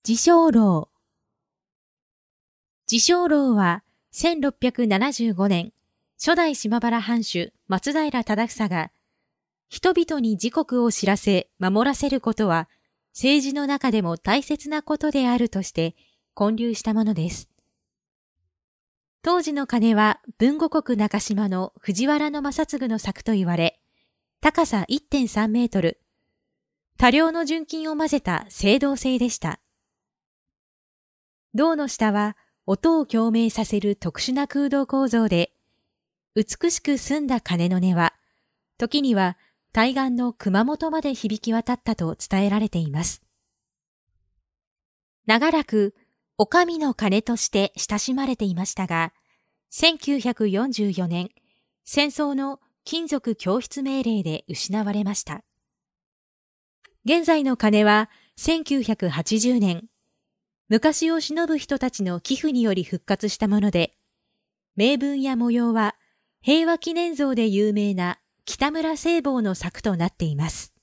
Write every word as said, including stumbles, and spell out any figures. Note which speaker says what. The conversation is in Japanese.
Speaker 1: 自称楼。自称楼はせんろっぴゃくななじゅうごねん、初代島原藩主松平忠房が、人々に時刻を知らせ守らせることは政治の中でも大切なことであるとして建立したものです。当時の鐘は豊後国中島の藤原正嗣の作と言われ、高さ いってんさん メートル、多量の純金を混ぜた青銅製でした。銅の下は音を共鳴させる特殊な空洞構造で、美しく澄んだ鐘の音は、時には対岸の熊本まで響き渡ったと伝えられています。長らく、お上の鐘として親しまれていましたが、せんきゅうひゃくよんじゅうよねん、戦争の金属供出命令で失われました。現在の鐘はせんきゅうひゃくはちじゅうねん、昔を偲ぶ人たちの寄付により復活したもので、銘文や模様は平和記念像で有名な北村西望の作となっています。